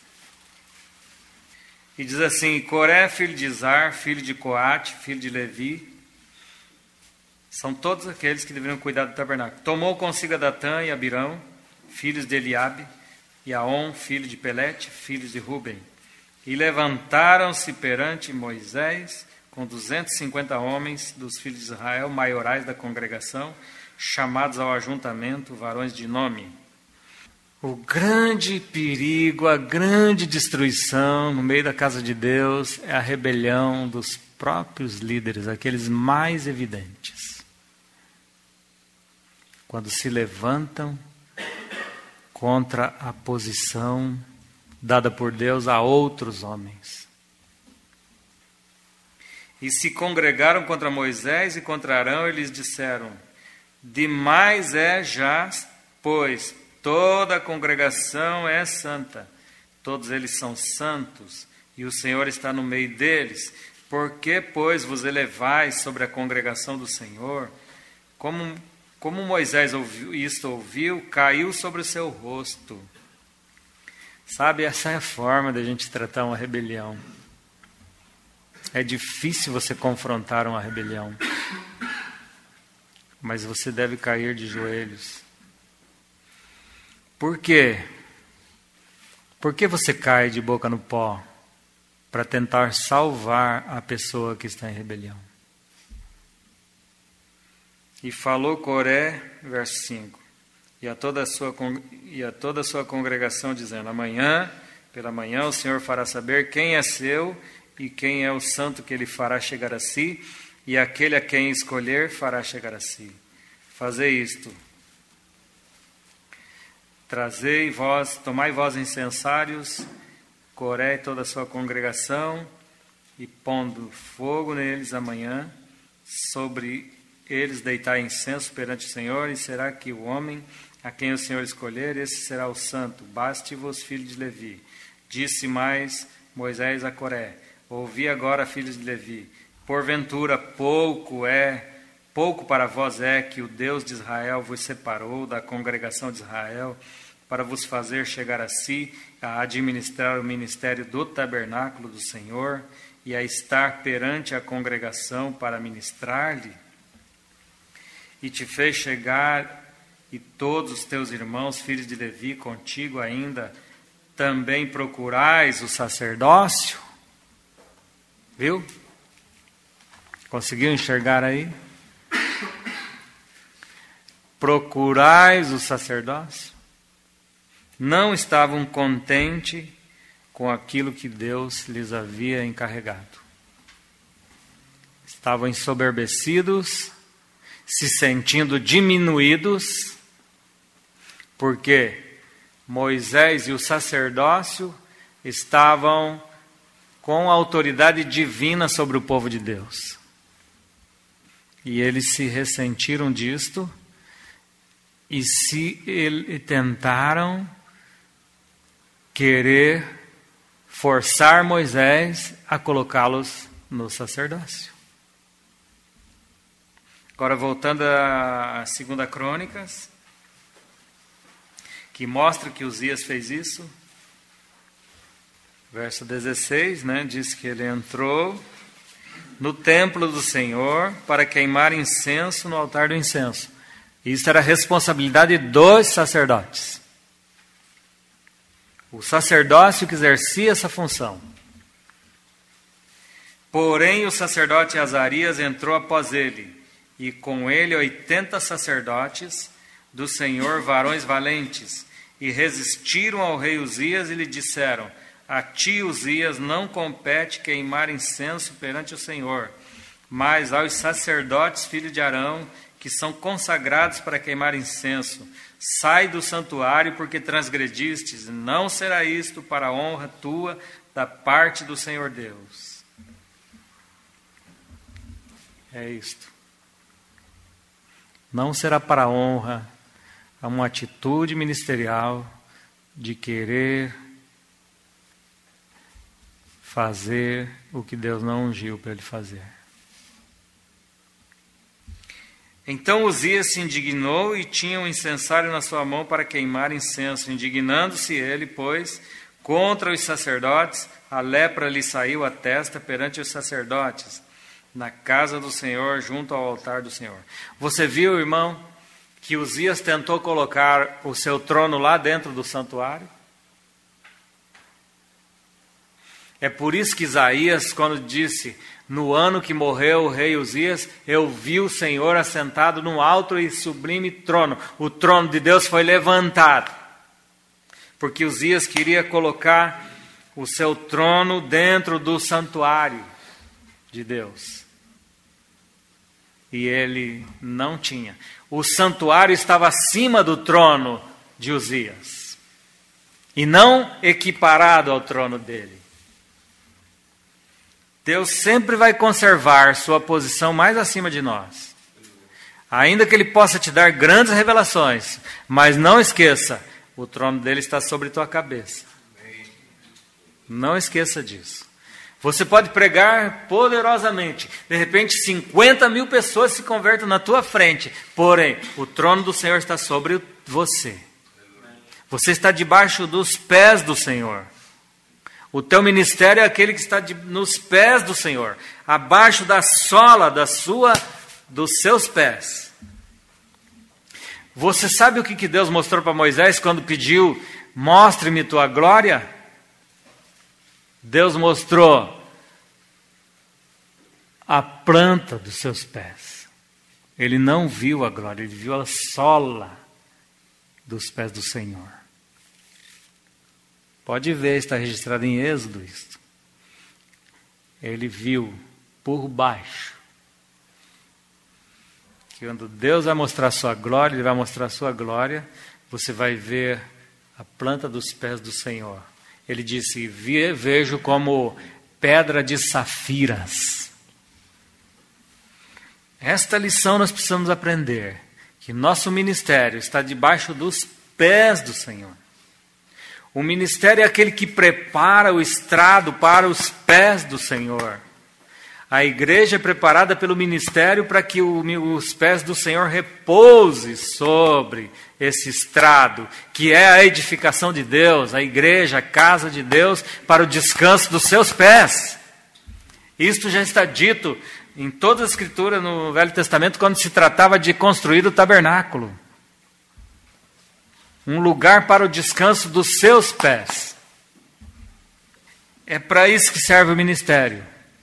E diz assim: Coré, filho de Izar, filho de Coate, filho de Levi, são todos aqueles que deveriam cuidar do tabernáculo. Tomou consigo a Datã e Abirão, filhos de Eliabe, e Aon, filho de Pelete, filhos de Ruben. E levantaram-se perante Moisés com duzentos e cinquenta homens dos filhos de Israel, maiorais da congregação, chamados ao ajuntamento, varões de nome. O grande perigo, a grande destruição no meio da casa de Deus é a rebelião dos próprios líderes, aqueles mais evidentes. Quando se levantam contra a posição dada por Deus a outros homens. E se congregaram contra Moisés e contra Arão, e lhes disseram: demais é já, pois toda a congregação é santa, todos eles são santos, e o Senhor está no meio deles. Por que, pois, vos elevais sobre a congregação do Senhor? Como, como Moisés ouviu, isto ouviu, caiu sobre o seu rosto. Sabe, essa é a forma da gente tratar uma rebelião. É difícil você confrontar uma rebelião, mas você deve cair de joelhos. Por quê? Por que você cai de boca no pó? Para tentar salvar a pessoa que está em rebelião. E falou Coré, verso cinco, e a toda a sua, e a toda a sua congregação, dizendo: amanhã, pela manhã, o Senhor fará saber quem é seu e quem é o santo que ele fará chegar a si, e aquele a quem escolher fará chegar a si. Fazei isto. Trazei vós, tomai vós incensários, Coré e toda a sua congregação, e pondo fogo neles amanhã, sobre eles deitai incenso perante o Senhor, e será que o homem a quem o Senhor escolher, esse será o santo. Baste-vos, filhos de Levi. Disse mais Moisés a Coré: ouvi agora, filhos de Levi, porventura pouco é, pouco para vós é que o Deus de Israel vos separou da congregação de Israel, para vos fazer chegar a si, a administrar o ministério do tabernáculo do Senhor, e a estar perante a congregação para ministrar-lhe? E te fez chegar, e todos os teus irmãos, filhos de Levi, contigo ainda, também procurais o sacerdócio? Viu? Conseguiu enxergar aí? Procurais o sacerdócio? Não estavam contentes com aquilo que Deus lhes havia encarregado. Estavam ensoberbecidos, se sentindo diminuídos, porque Moisés e o sacerdócio estavam com a autoridade divina sobre o povo de Deus. E eles se ressentiram disto e se e tentaram querer forçar Moisés a colocá-los no sacerdócio. Agora, voltando a segunda Crônicas, que mostra que Uzias fez isso. Verso dezesseis, né, diz que ele entrou no templo do Senhor para queimar incenso no altar do incenso. Isso era a responsabilidade dos sacerdotes. O sacerdócio que exercia essa função. Porém, o sacerdote Azarias entrou após ele, e com ele oitenta sacerdotes, do Senhor varões valentes, e resistiram ao rei Uzias e lhe disseram: a ti, Uzias, não compete queimar incenso perante o Senhor, mas aos sacerdotes, filhos de Arão, que são consagrados para queimar incenso. Sai do santuário, porque transgredistes, não será isto para a honra tua da parte do Senhor Deus. É isto. Não será para a honra a uma atitude ministerial de querer fazer o que Deus não ungiu para ele fazer. Então Uzias se indignou e tinha um incensário na sua mão para queimar incenso. Indignando-se ele, pois, contra os sacerdotes, a lepra lhe saiu à testa perante os sacerdotes, na casa do Senhor, junto ao altar do Senhor. Você viu, irmão, que Uzias tentou colocar o seu trono lá dentro do santuário? É por isso que Isaías, quando disse: no ano que morreu o rei Uzias, eu vi o Senhor assentado num alto e sublime trono. O trono de Deus foi levantado, porque Uzias queria colocar o seu trono dentro do santuário de Deus. E ele não tinha. O santuário estava acima do trono de Uzias, e não equiparado ao trono dele. Deus sempre vai conservar sua posição mais acima de nós. Ainda que Ele possa te dar grandes revelações, mas não esqueça, o trono dele está sobre tua cabeça. Não esqueça disso. Você pode pregar poderosamente, de repente cinquenta mil pessoas se convertem na tua frente, porém, o trono do Senhor está sobre você. Você está debaixo dos pés do Senhor. O teu ministério é aquele que está de, nos pés do Senhor, abaixo da sola da sua, dos seus pés. Você sabe o que, que Deus mostrou para Moisés quando pediu: mostre-me tua glória? Deus mostrou a planta dos seus pés. Ele não viu a glória, ele viu a sola dos pés do Senhor. Pode ver, está registrado em Êxodo isto. Ele viu por baixo. Que quando Deus vai mostrar a sua glória, Ele vai mostrar a sua glória, você vai ver a planta dos pés do Senhor. Ele disse: vejo como pedra de safiras. Esta lição nós precisamos aprender, que nosso ministério está debaixo dos pés do Senhor. O ministério é aquele que prepara o estrado para os pés do Senhor. A igreja é preparada pelo ministério para que o, os pés do Senhor repousem sobre esse estrado, que é a edificação de Deus, a igreja, a casa de Deus, para o descanso dos seus pés. Isto já está dito em toda a Escritura no Velho Testamento, quando se tratava de construir o tabernáculo. Um lugar para o descanso dos seus pés. É para isso que serve o ministério.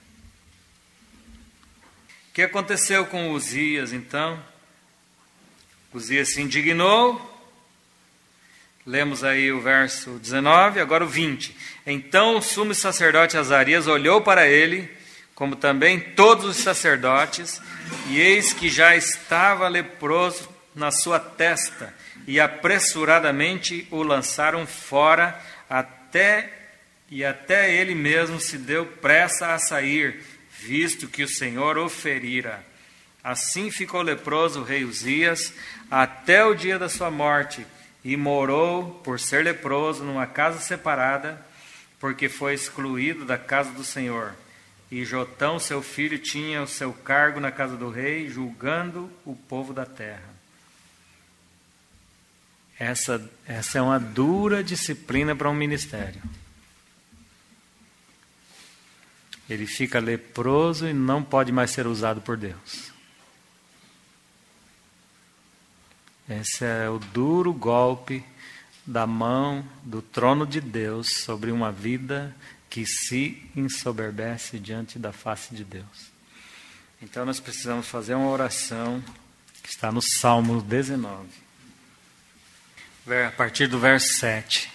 O que aconteceu com Uzias, então? Uzias se indignou. Lemos aí o verso dezenove, agora o vinte. Então o sumo sacerdote Azarias olhou para ele, como também todos os sacerdotes, e eis que já estava leproso na sua testa, e apressuradamente o lançaram fora, até e até ele mesmo se deu pressa a sair, visto que o Senhor o ferira. Assim ficou leproso o rei Uzias até o dia da sua morte, e morou, por ser leproso, numa casa separada, porque foi excluído da casa do Senhor. E Jotão, seu filho, tinha o seu cargo na casa do rei, julgando o povo da terra. Essa, essa é uma dura disciplina para um ministério. Ele fica leproso e não pode mais ser usado por Deus. Esse é o duro golpe da mão do trono de Deus sobre uma vida que se ensoberbece diante da face de Deus. Então nós precisamos fazer uma oração que está no Salmo dezenove. a partir do verso sete.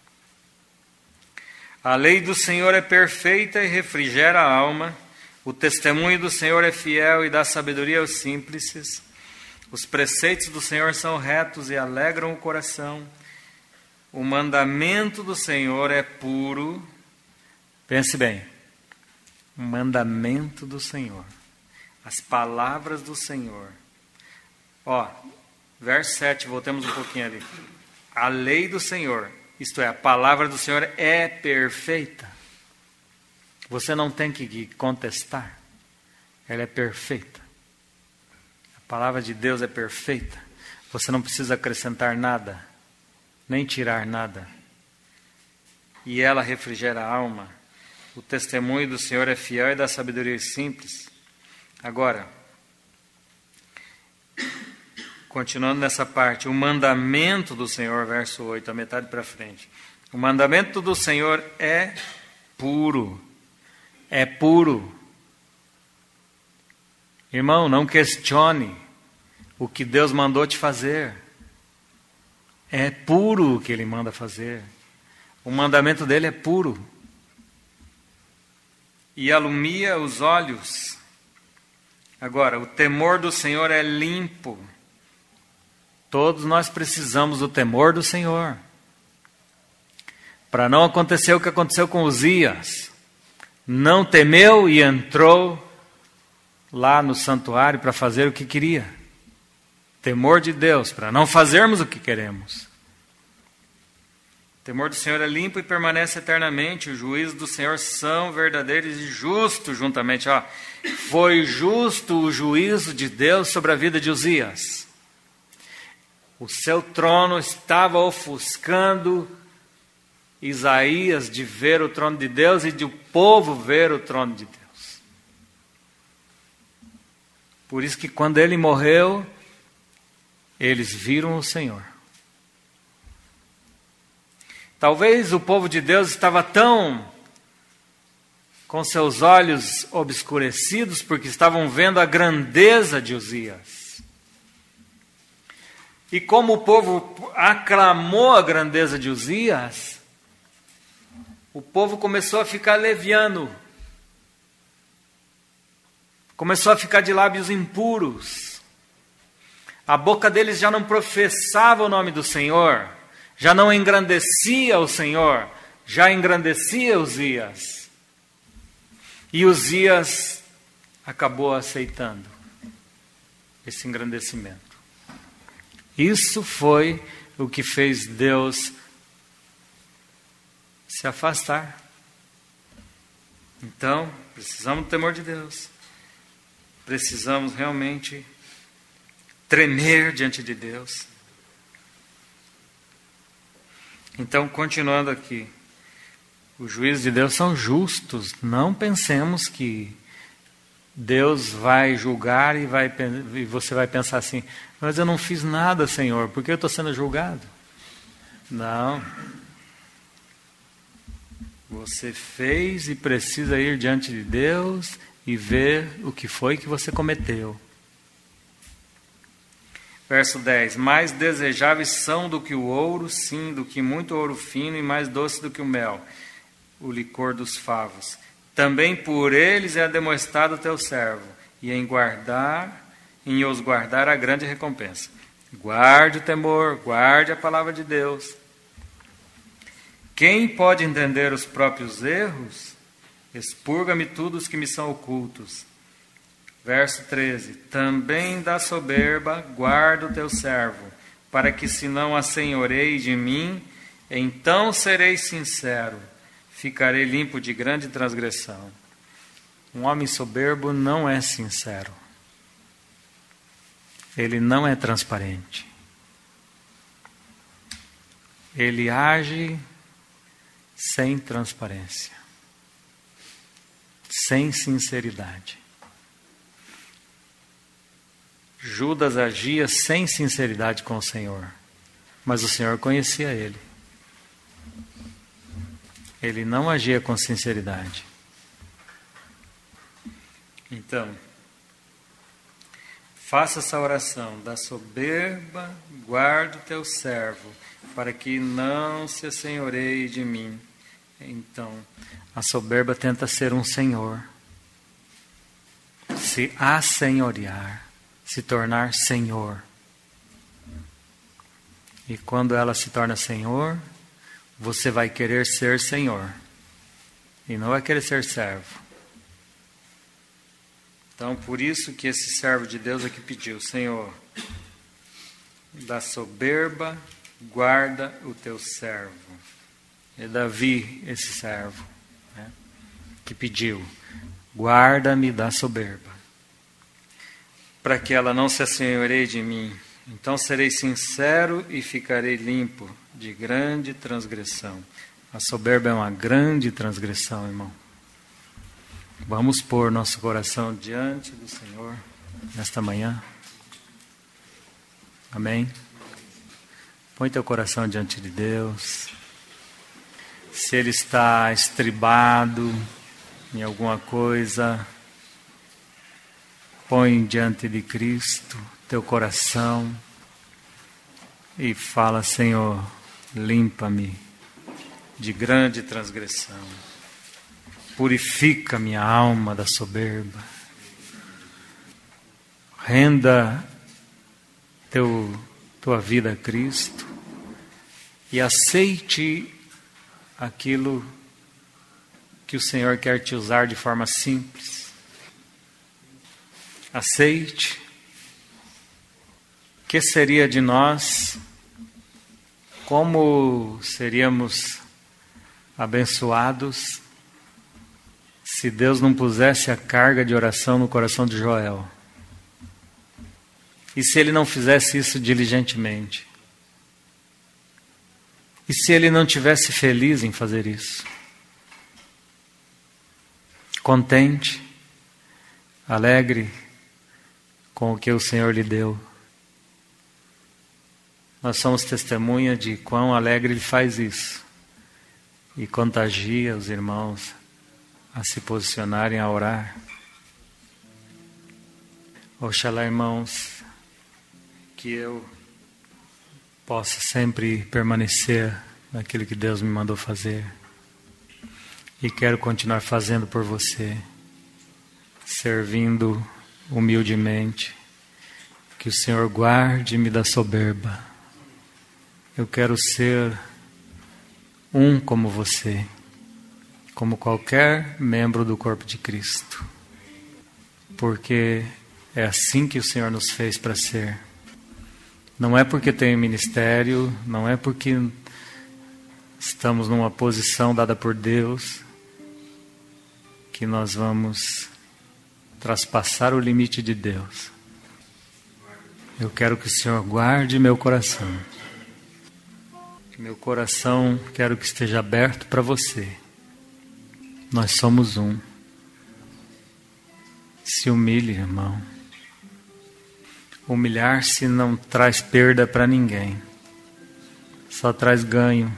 A lei do Senhor é perfeita e refrigera a alma. O testemunho do Senhor é fiel e dá sabedoria aos simples. Os preceitos do Senhor são retos e alegram o coração. O mandamento do Senhor é puro. Pense bem. O mandamento do Senhor. As palavras do Senhor. Ó, verso sete, voltemos um pouquinho ali. A lei do Senhor, isto é, a palavra do Senhor é perfeita. Você não tem que contestar. Ela é perfeita. A palavra de Deus é perfeita. Você não precisa acrescentar nada, nem tirar nada. E ela refrigera a alma. O testemunho do Senhor é fiel e dá sabedoria simples. Agora, continuando nessa parte, o mandamento do Senhor, verso oito, a metade para frente. O mandamento do Senhor é puro. É puro. Irmão, não questione o que Deus mandou te fazer. É puro o que Ele manda fazer. O mandamento dele é puro. E alumia os olhos. Agora, o temor do Senhor é limpo. Todos nós precisamos do temor do Senhor. Para não acontecer o que aconteceu com Uzias. Não temeu e entrou lá no santuário para fazer o que queria. Temor de Deus, para não fazermos o que queremos. O temor do Senhor é limpo e permanece eternamente. Os juízos do Senhor são verdadeiros e justos juntamente. Ó, foi justo o juízo de Deus sobre a vida de Uzias. O seu trono estava ofuscando Isaías de ver o trono de Deus e de o povo ver o trono de Deus. Por isso que quando ele morreu, eles viram o Senhor. Talvez o povo de Deus estava tão com seus olhos obscurecidos porque estavam vendo a grandeza de Uzias. E como o povo aclamou a grandeza de Uzias, o povo começou a ficar leviano. Começou a ficar de lábios impuros. A boca deles já não professava o nome do Senhor. Já não engrandecia o Senhor. Já engrandecia Uzias. E Uzias acabou aceitando esse engrandecimento. Isso foi o que fez Deus se afastar. Então, precisamos do temor de Deus. Precisamos realmente tremer diante de Deus. Então, continuando aqui. Os juízos de Deus são justos. Não pensemos que Deus vai julgar e, vai, e você vai pensar assim: mas eu não fiz nada, Senhor, por que eu estou sendo julgado? Não. Você fez e precisa ir diante de Deus e ver o que foi que você cometeu. Verso dez. Mais desejáveis são do que o ouro, sim, do que muito ouro fino, e mais doce do que o mel, o licor dos favos. Também por eles é ademoestado o teu servo, e em guardar, em os guardar a grande recompensa. Guarde o temor, guarde a palavra de Deus. Quem pode entender os próprios erros? Expurga-me tudo os que me são ocultos. Verso treze. Também da soberba guarda o teu servo, para que se não assenhorei de mim, então serei sincero, ficarei limpo de grande transgressão. Um homem soberbo não é sincero. Ele não é transparente. Ele age sem transparência, sem sinceridade. Judas agia sem sinceridade com o Senhor, mas o Senhor conhecia ele. Ele não agia com sinceridade. Então, faça essa oração: da soberba guarda o teu servo, para que não se assenhoreie de mim. Então, a soberba tenta ser um senhor, se assenhorear, se tornar senhor. E quando ela se torna senhor, você vai querer ser senhor e não vai querer ser servo. Então, por isso que esse servo de Deus aqui pediu: Senhor, da soberba guarda o teu servo. É Davi, esse servo, né, que pediu: guarda-me da soberba, para que ela não se assenhoreie de mim. Então serei sincero e ficarei limpo de grande transgressão. A soberba é uma grande transgressão, irmão. Vamos pôr nosso coração diante do Senhor nesta manhã. Amém? Põe teu coração diante de Deus. Se ele está estribado em alguma coisa, põe diante de Cristo teu coração e fala: Senhor, limpa-me de grande transgressão. Purifica minha alma da soberba. Renda teu, tua vida a Cristo e aceite aquilo que o Senhor quer te usar de forma simples. Aceite. O que seria de nós? Como seríamos abençoados se Deus não pusesse a carga de oração no coração de Joel? E se ele não fizesse isso diligentemente? E se ele não tivesse feliz em fazer isso? Contente, alegre com o que o Senhor lhe deu. Nós somos testemunha de quão alegre ele faz isso e contagia os irmãos a se posicionarem a orar. Oxalá, irmãos, que eu possa sempre permanecer naquilo que Deus me mandou fazer. E quero continuar fazendo por você, servindo humildemente. Que o Senhor guarde-me da soberba. Eu quero ser um como você, como qualquer membro do corpo de Cristo. Porque é assim que o Senhor nos fez para ser. Não é porque tenho ministério, não é porque estamos numa posição dada por Deus, que nós vamos traspassar o limite de Deus. Eu quero que o Senhor guarde meu coração. Meu coração quero que esteja aberto para você. Nós somos um. Se humilhe, irmão. Humilhar-se não traz perda para ninguém. Só traz ganho.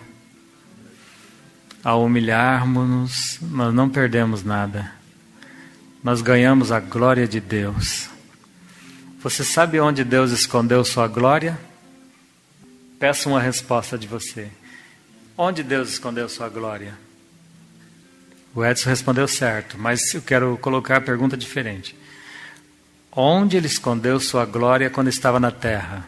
Ao humilharmos-nos, nós não perdemos nada. Nós ganhamos a glória de Deus. Você sabe onde Deus escondeu sua glória? Peço uma resposta de você. Onde Deus escondeu sua glória? O Edson respondeu certo, mas eu quero colocar a pergunta diferente. Onde ele escondeu sua glória quando estava na terra?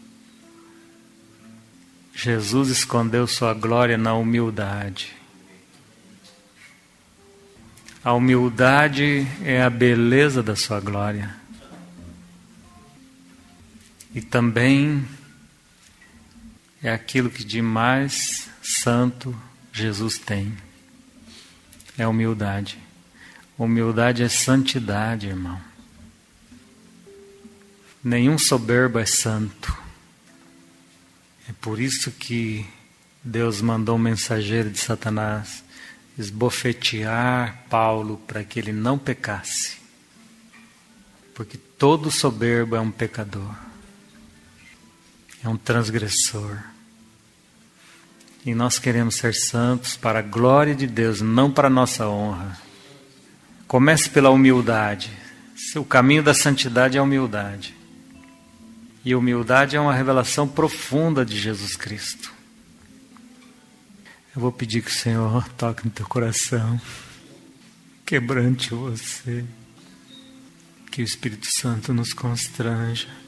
Jesus escondeu sua glória na humildade. A humildade é a beleza da sua glória. E também é aquilo que de mais santo Jesus tem. É a humildade. Humildade é santidade, irmão. Nenhum soberbo é santo. É por isso que Deus mandou um mensageiro de Satanás esbofetear Paulo para que ele não pecasse. Porque todo soberbo é um pecador. É um transgressor. E nós queremos ser santos para a glória de Deus, não para a nossa honra. Comece pela humildade. O caminho da santidade é a humildade. E humildade é uma revelação profunda de Jesus Cristo. Eu vou pedir que o Senhor toque no teu coração, quebrante você, que o Espírito Santo nos constranja.